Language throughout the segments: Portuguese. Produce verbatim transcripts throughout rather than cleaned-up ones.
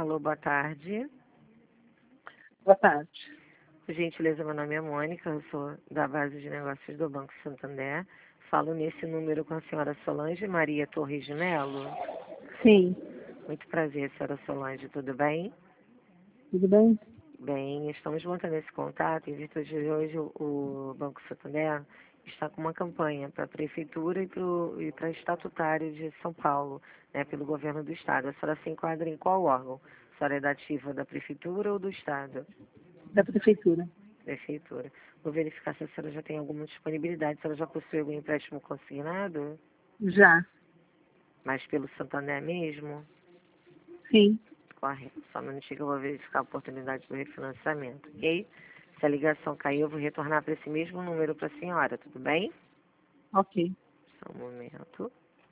Alô, boa tarde. Boa tarde. Por gentileza, meu nome é Mônica, eu sou da base de negócios do Banco Santander. Falo nesse número com a senhora Solange Maria Torres de Melo. Sim. Muito prazer, senhora Solange, tudo bem? Tudo bem? Bem, estamos mantendo esse contato. Em virtude de hoje, o o Banco Santander está com uma campanha para a Prefeitura e para estatutário de São Paulo, né, pelo governo do Estado. A senhora se enquadra em qual órgão? A senhora é da ativa da Prefeitura ou do Estado? Da prefeitura. Prefeitura. Vou verificar se a senhora já tem alguma disponibilidade, se ela já possui algum empréstimo consignado, Já. mas pelo Santander mesmo? Sim. Correto. Só um minutinho que eu vou verificar a oportunidade do refinanciamento, ok? Se a ligação cair, eu vou retornar para esse mesmo número para a senhora, tudo bem? Ok. Só um momento.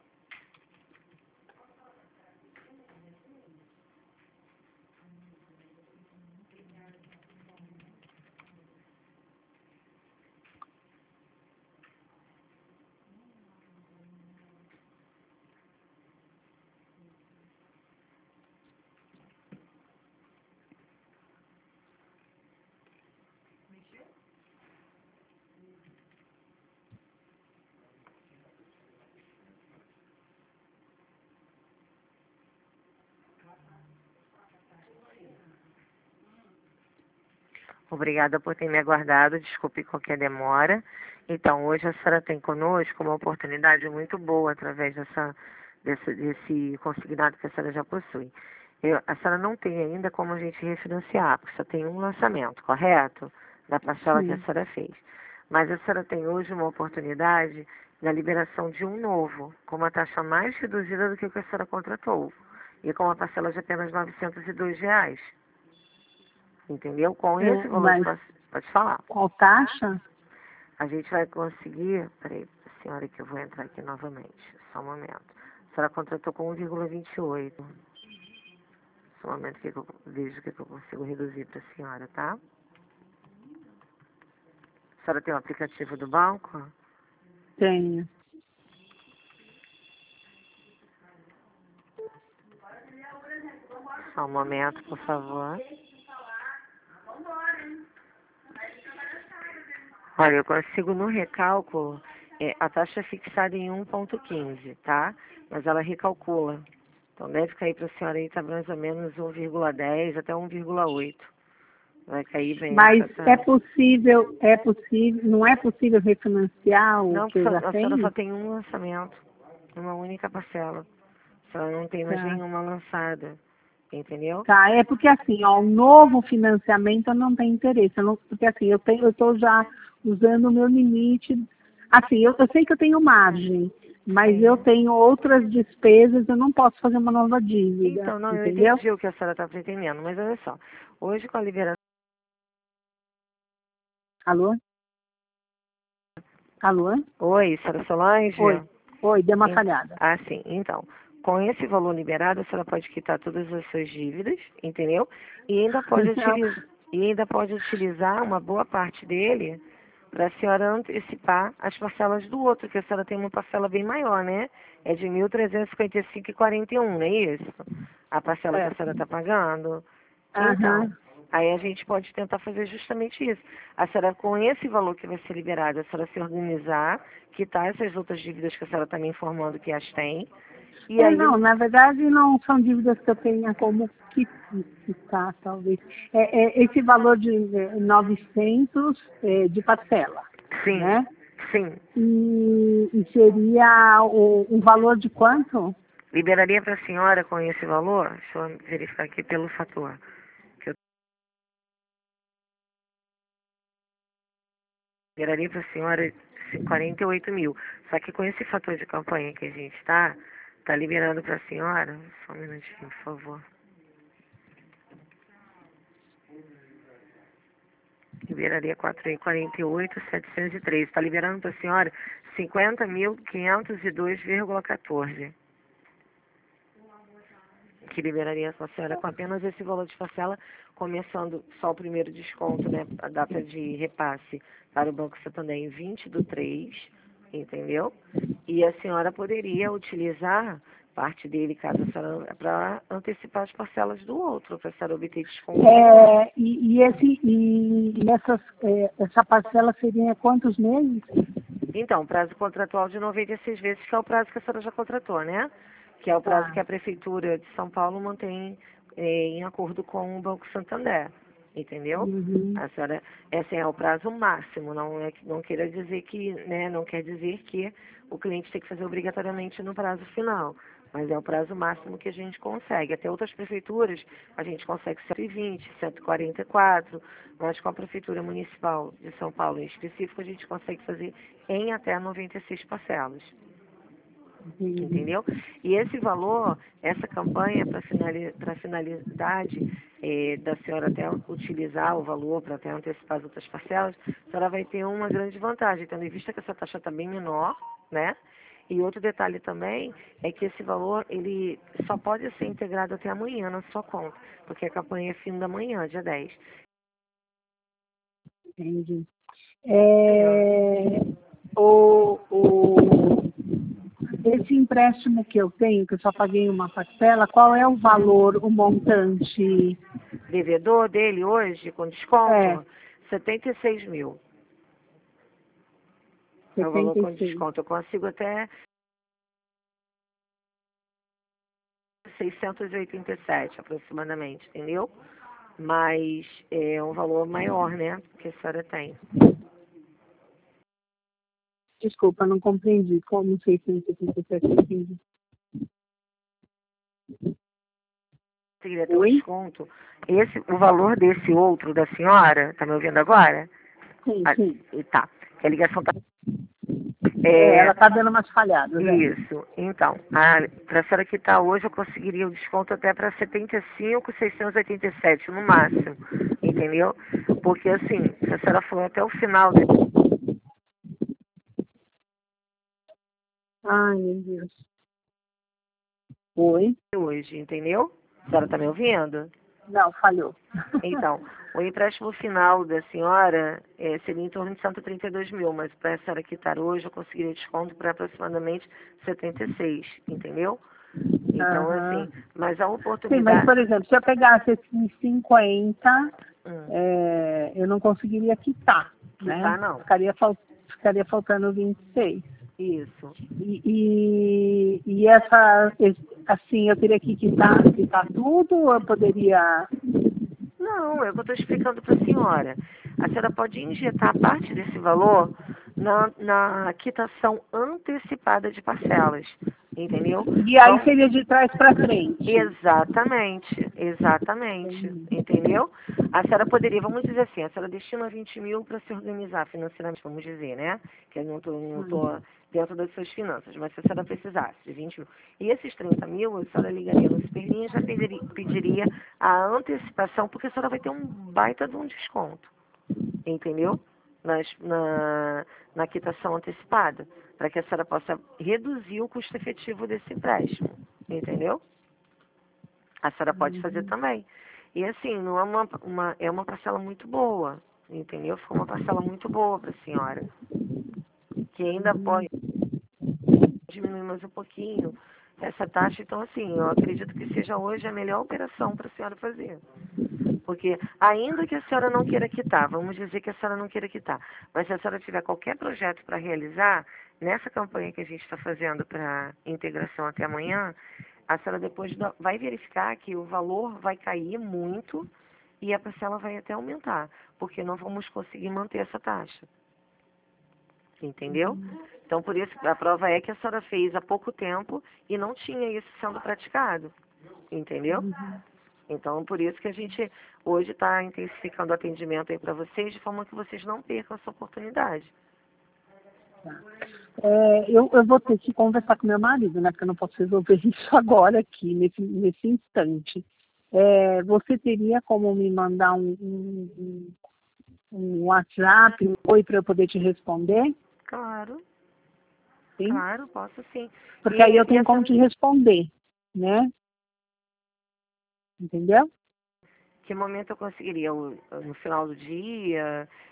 Obrigada por ter me aguardado, desculpe qualquer demora. Então, hoje a senhora tem conosco uma oportunidade muito boa através dessa, desse, desse consignado que a senhora já possui. Eu, a senhora não tem ainda como a gente refinanciar, porque só tem um lançamento, correto? Da parcela que a Sim. senhora fez. Mas a senhora tem hoje uma oportunidade da liberação de um novo, com uma taxa mais reduzida do que o que a senhora contratou. E com uma parcela de apenas novecentos e dois reais. Entendeu? Com esse É, valor de mas parcela, pode falar. qual taxa? A gente vai conseguir, peraí, senhora, que eu vou entrar aqui novamente, só um momento. A senhora contratou com um vírgula vinte e oito. Só um momento que eu vejo o que eu consigo reduzir para a senhora, tá? A senhora tem o aplicativo do banco? Tenho. Só um momento, por favor. Olha, eu consigo no recálculo, é, a taxa é fixada em um vírgula quinze, tá? Mas ela recalcula. Então deve cair para a senhora aí, tá mais ou menos um vírgula dez até um vírgula oito. Vai cair bem Mas essa é taxa. possível, é possível, não é possível refinanciar o Não, que eu só- já a senhora só tenho? tem um lançamento, uma única parcela. A senhora não tem mais Tá. nenhuma lançada, entendeu? Tá, é porque assim, ó, o novo financiamento eu não tenho interesse, eu não, porque assim, eu tenho, eu estou já usando o meu limite, assim, eu, eu sei que eu tenho margem, mas eu Sim. tenho outras despesas, eu não posso fazer uma nova dívida, Então, não, eu entendeu? entendi o que a senhora está pretendendo, mas olha só. Hoje com a liberação... Alô? Alô? Oi, senhora Solange? Oi, oi, deu uma Em- falhada. Ah, sim. Então, com esse valor liberado, a senhora pode quitar todas as suas dívidas, entendeu? E ainda pode Não, utilizar, e ainda pode utilizar uma boa parte dele para a senhora antecipar as parcelas do outro, que a senhora tem uma parcela bem maior, né? É de mil trezentos e cinquenta e cinco reais e quarenta e um, não é isso? A parcela que é, a senhora está pagando. Então, aham. aí a gente pode tentar fazer justamente isso. A senhora, com esse valor que vai ser liberado, a senhora se organizar, quitar essas outras dívidas que a senhora está me informando que as tem, e É, aí, não, na verdade não são dívidas que eu tenha como qui- quitar, talvez. É, é, esse valor de é, novecentos é, de parcela, sim, né? sim, E, e seria o, um valor de quanto? liberaria para a senhora com esse valor, deixa eu verificar aqui pelo fator, que eu liberaria para a senhora quarenta e oito mil. Só que com esse fator de campanha que a gente está, está liberando para a senhora, só um minutinho, por favor. Liberaria quarenta e oito mil setecentos e três. Está liberando para a senhora cinquenta mil quinhentos e dois vírgula quatorze. Que liberaria a senhora com apenas esse valor de parcela, começando só o primeiro desconto, né? A data de repasse para o Banco Santander em vinte do três, entendeu? E a senhora poderia utilizar parte dele, caso a senhora, para antecipar as parcelas do outro, para a senhora obter desconto. É, e, e, esse, e, e essas, é, essa parcela seria quantos meses? Então, prazo contratual de noventa e seis vezes, que é o prazo que a senhora já contratou, né? Que é o prazo Tá. que a Prefeitura de São Paulo mantém eh, em acordo com o Banco Santander, entendeu? Uhum. A senhora, esse é o prazo máximo, não, é, que- não queira dizer que, né, não quer dizer que o cliente tem que fazer obrigatoriamente no prazo final, mas é o prazo máximo que a gente consegue. Até outras prefeituras, a gente consegue cento e vinte, cento e quarenta e quatro, mas com a Prefeitura Municipal de São Paulo em específico, a gente consegue fazer em até noventa e seis parcelas. Entendi. Entendeu? E esse valor, essa campanha, para finali para finalidade eh, da senhora até utilizar o valor para até antecipar as outras parcelas, a senhora vai ter uma grande vantagem, tendo em vista que essa taxa está bem menor, né? E outro detalhe também é que esse valor, ele só pode ser integrado até amanhã na sua conta, porque a campanha é fim da manhã, dia dez. Entendi. É, o, o, esse empréstimo que eu tenho, que eu só paguei uma parcela, qual é o valor, o montante? Devedor dele hoje, com É, desconto, setenta e seis mil. É o valor setenta com e seis. desconto. Eu consigo até seiscentos e oitenta e sete aproximadamente, entendeu? Mas é um valor maior, né, que a senhora tem. Desculpa, não compreendi. Como seiscentos e setenta e sete? Entendi. Conseguiria ter um Oi? desconto. Esse, o valor desse outro da senhora, tá me ouvindo agora? Sim, Ah, sim. e tá. Que a ligação tá. É, É, ela está dando umas falhadas, é. isso. Então, para a senhora que está hoje, eu conseguiria o desconto até para setenta e cinco, seiscentos e oitenta e sete no máximo. Entendeu? Porque assim, se a senhora for até o final de Ai, meu Deus. Oi? hoje, entendeu? A senhora está me ouvindo? Não, falhou. Então, o empréstimo final da senhora eh, seria em torno de cento e trinta e dois mil, mas para a senhora quitar hoje, eu conseguiria desconto para aproximadamente setenta e seis, entendeu? Então, Aham. assim, mas a Sim, mas, oportunidade... por exemplo, se eu pegasse esses cinquenta, Hum, é, eu não conseguiria quitar, né? quitar não. Ficaria, fal- ficaria faltando vinte e seis. Isso. E, e, e essa, esse- assim, eu teria que quitar, quitar tudo ou eu poderia... Não, é o que eu estou explicando para a senhora. A senhora pode injetar parte desse valor na, na quitação antecipada de parcelas, entendeu? E aí Vamos, seria de trás para frente. exatamente, exatamente, Entendi. entendeu? A senhora poderia, vamos dizer assim, a senhora destina vinte mil para se organizar financeiramente, vamos dizer, né? Que eu não estou não tô dentro das suas finanças, mas se a senhora precisasse de vinte mil. E esses trinta mil, a senhora ligaria no Superlinha e já pediria, pediria a antecipação, porque a senhora vai ter um baita de um desconto, entendeu? Nas, na, na quitação antecipada, para que a senhora possa reduzir o custo efetivo desse empréstimo, entendeu? A senhora pode fazer também. E assim, não é uma, uma, é uma parcela muito boa, entendeu? Ficou uma parcela muito boa para a senhora, que ainda pode diminuir mais um pouquinho essa taxa. Então, assim, eu acredito que seja hoje a melhor operação para a senhora fazer. Porque, ainda que a senhora não queira quitar, vamos dizer que a senhora não queira quitar, mas se a senhora tiver qualquer projeto para realizar, nessa campanha que a gente está fazendo para integração até amanhã, a senhora depois vai verificar que o valor vai cair muito e a parcela vai até aumentar, porque não vamos conseguir manter essa taxa. Entendeu? Então, por isso, a prova é que a senhora fez há pouco tempo e não tinha isso sendo praticado. Entendeu? Então, por isso que a gente hoje está intensificando o atendimento aí para vocês, de forma que vocês não percam essa oportunidade. Tá. É, eu, eu vou ter que conversar com meu marido, né? Porque eu não posso resolver isso agora aqui, nesse, nesse instante. É, você teria como me mandar um, um, um um WhatsApp, um oi para eu poder te responder? Claro, Sim? claro, posso sim. Porque aí E, eu e tenho a como senhora, te responder, né? Entendeu? que momento eu conseguiria? O- No final do dia?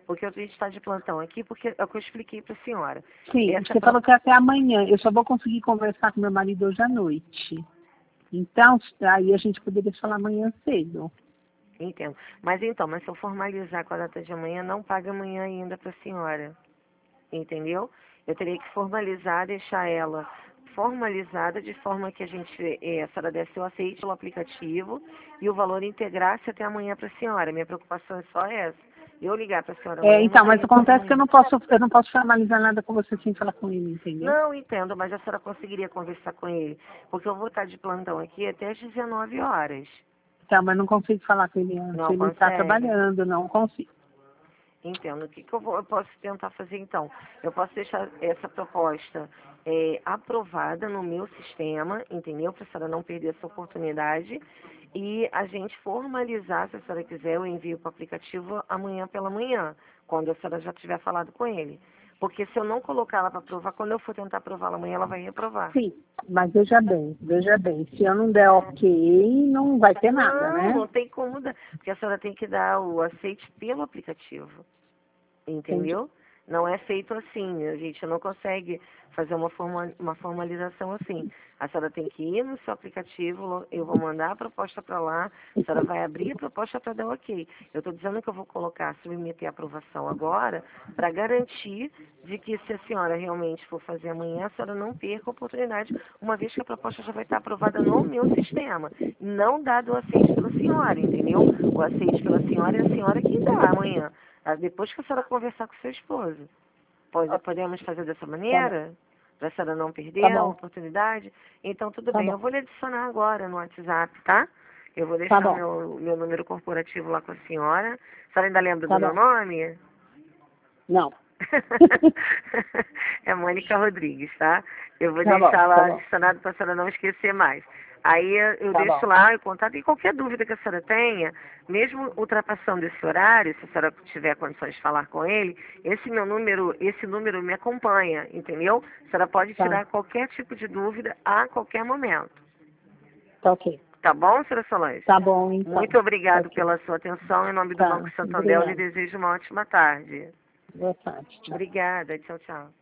Porque a gente está de plantão aqui, porque é o que eu expliquei para a senhora. Sim, Essa você pro- falou que é até amanhã. Eu só vou conseguir conversar com meu marido hoje à noite. Então, aí a gente poderia falar amanhã cedo. Entendo. Mas então, mas se eu formalizar com a data de amanhã, não paga amanhã ainda para a senhora. Entendeu? Eu teria que formalizar, deixar ela formalizada de forma que a gente, eh, a senhora desse o aceite pelo aplicativo e o valor integrasse até amanhã para a senhora. Minha preocupação é só essa. Eu ligar para a senhora É, amanhã não então, vai mas resolver acontece que eu amanhã. não posso, eu não posso formalizar nada com você sem falar com ele, entendeu? Não, entendo, mas a senhora conseguiria conversar com ele, porque eu vou estar de plantão aqui até às dezenove horas. Tá, mas não consigo falar com ele antes. Não Ele está consegue? trabalhando, não consigo. Entendo. O que, que eu, vou, eu posso tentar fazer então? Eu posso deixar essa proposta é, aprovada no meu sistema, entendeu? Para a senhora não perder essa oportunidade. E a gente formalizar, se a senhora quiser, eu envio para o aplicativo amanhã pela manhã, quando a senhora já tiver falado com ele. Porque se eu não colocar ela para aprovar, quando eu for tentar aprová-la amanhã, ela vai reprovar. Sim, mas veja bem, veja bem. Se eu não der ok, não vai ter nada, Não, né? não tem como dar, porque a senhora tem que dar o aceite pelo aplicativo. Entendi. Entendeu? Não é feito assim, a gente não consegue fazer uma, forma, uma formalização assim. A senhora tem que ir no seu aplicativo, eu vou mandar a proposta para lá, a senhora vai abrir a proposta para dar ok. Eu estou dizendo que eu vou colocar, submeter a aprovação agora, para garantir de que se a senhora realmente for fazer amanhã, a senhora não perca a oportunidade, uma vez que a proposta já vai estar aprovada no meu sistema. Não dado o aceite pela senhora, entendeu? O aceite pela senhora é a senhora que dá amanhã. Ah, depois que a senhora conversar com seu esposo. Pode, podemos fazer dessa Tá bom, maneira? Para a senhora não tá perder a bom, oportunidade? Então, tudo tá bem. Eu bom, vou lhe adicionar agora no WhatsApp, tá? Eu vou tá deixar o bom, meu, meu número corporativo lá com a senhora. A senhora ainda lembra do tá meu bom. nome? Não. É Mônica Rodrigues, tá? Eu vou Tá bom, deixar tá lá bom, adicionado para a senhora não esquecer mais. Aí eu eu tá deixo bom, lá o contato e qualquer dúvida que a senhora tenha, mesmo ultrapassando esse horário, se a senhora tiver condições de falar com ele, esse meu número, esse número me acompanha, entendeu? A senhora pode tá, tirar qualquer tipo de dúvida a qualquer momento. tá ok. Tá bom, senhora Solange? Tá bom, então. Muito Tá obrigado ok. pela sua atenção. Em nome do Banco Tá, Santander, eu lhe obrigada. desejo uma ótima tarde. Boa tarde, tchau. Obrigada. Tchau, tchau.